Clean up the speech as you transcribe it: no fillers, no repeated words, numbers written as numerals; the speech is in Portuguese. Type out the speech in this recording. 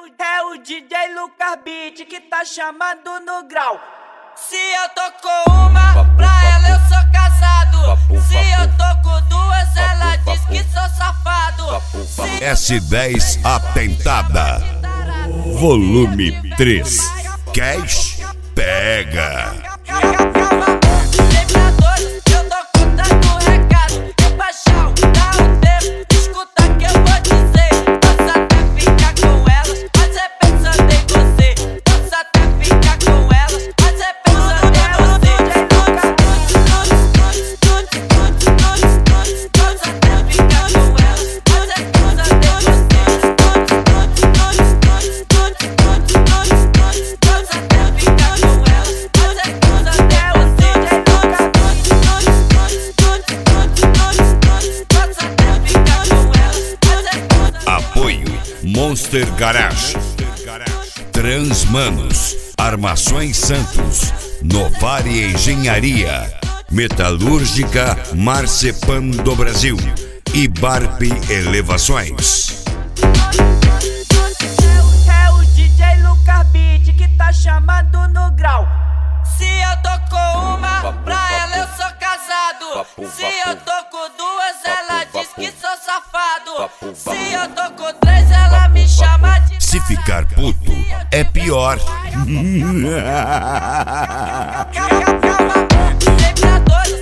É o DJ Lucas Beat que tá chamando no grau. Se eu tô com uma, pra ela eu sou casado. Se eu tô com duas, ela diz que sou safado. S10 Atentada, volume 3. Cash pega. Monster Garage, Transmanos, Armações Santos, Novari Engenharia, Metalúrgica Marcepan do Brasil e Barp Elevações. É o DJ Lucas Beat que tá chamando no grau. Se eu tô com uma, pra ela eu sou casado. Se eu tô com duas, ela diz que sou safado. Se eu tô com três, ela me chama de... Se ficar puto, é pior. Sempre a dois.